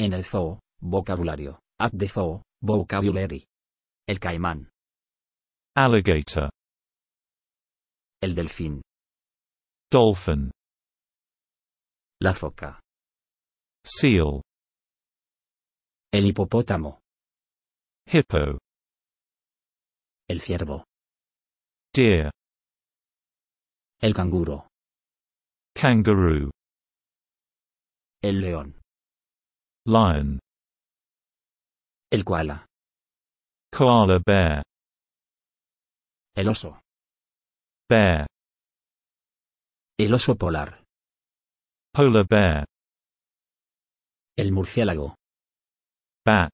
En el zoo, vocabulario. At the zoo, vocabulary. El caimán. Alligator. El delfín. Dolphin. La foca. Seal. El hipopótamo. Hippo. El ciervo. Deer. El canguro. Kangaroo. El león. Lion. El koala. Koala bear. El oso. Bear. El oso polar. Polar bear. El murciélago. Bat.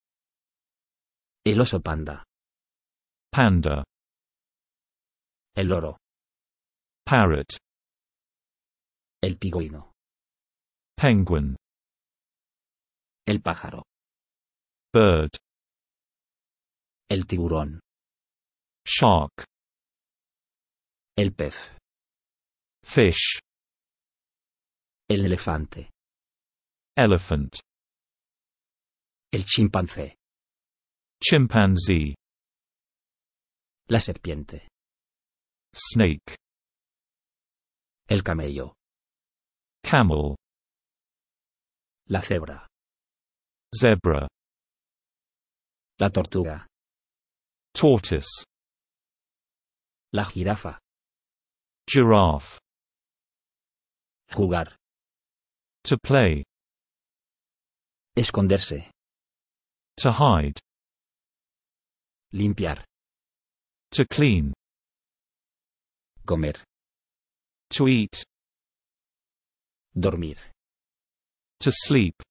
El oso panda. Panda. El loro. Parrot. El pingüino. Penguin. El pájaro. Bird. El tiburón. Shark. El pez. Fish. El elefante. Elephant. El chimpancé. Chimpanzee. La serpiente. Snake. El camello. Camel. La cebra. Zebra. La tortuga. Tortoise. La jirafa. Giraffe. Jugar. To play. Esconderse. To hide. Limpiar. To clean. Comer. To eat. Dormir. To sleep.